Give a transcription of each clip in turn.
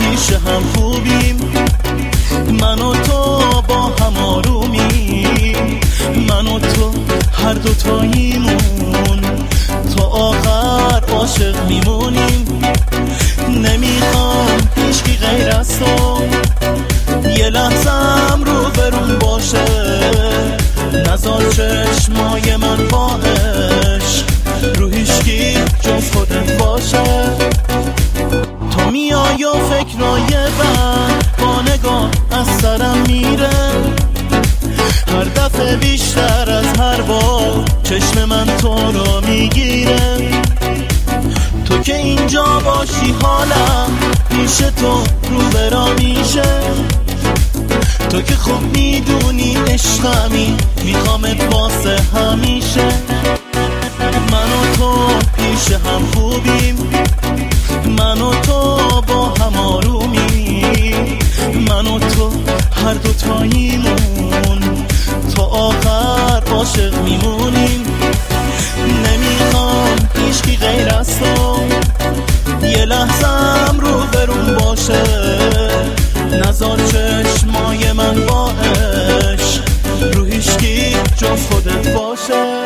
پیش هم خوبیم، من و تو با هم آرومیم، من و تو هر دوتاییمون تا آخر عاشق میمونیم. نمیخوام هیچکی غیر از تو یه لحظم رو برون باشه، نزار چشمای من با عشق رو هیچکی جز خودت باشه. تو میای و فکرای بد با نگاه از سرم میره، هر دفعه بیشتر از هر بار چشم من تو رو میگیره. تو که اینجا باشی حالم پیش تو رو برا میشه، تو که خوب میدونی عشقمی میخوامت واسه همیشه. من و تو پیش هم خوبیم، من و تو با هم آرومیم، من و تو هر دوتاییمون تا آخر عاشق میمونیم. نمیخوام هیچکی غیر از تو یه لحظم رو برون باشه، نزار چشمای من با عشق رو هیچکی جز خودت باشه.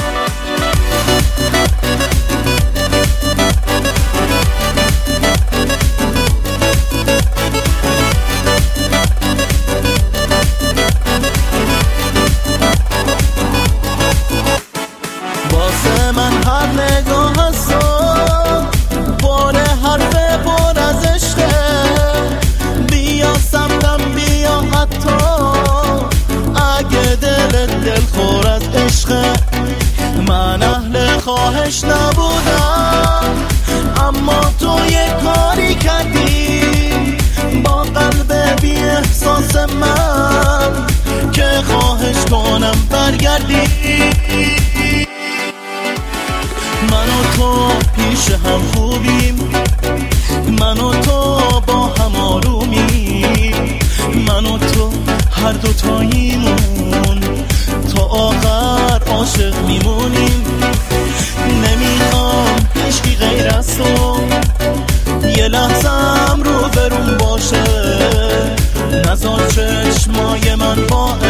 واسه من هر نگاه از تو پر حرف پر از عشقه، بیا سمتم بیا حتی اگه دل خور از عشقه. من اهل خواهش نبودم اما تو یه کاری کردی با قلب بی احساس من که خواهش کنم برگردی. من و تو پیش هم خوبیم، من و تو با هم آرومیم، من و تو هر دوتاییمون تا آخر عاشق میمونیم. نمیخوام هیچکی غیر از تو یه لحظم رو برون باشه، نزار چشمای من با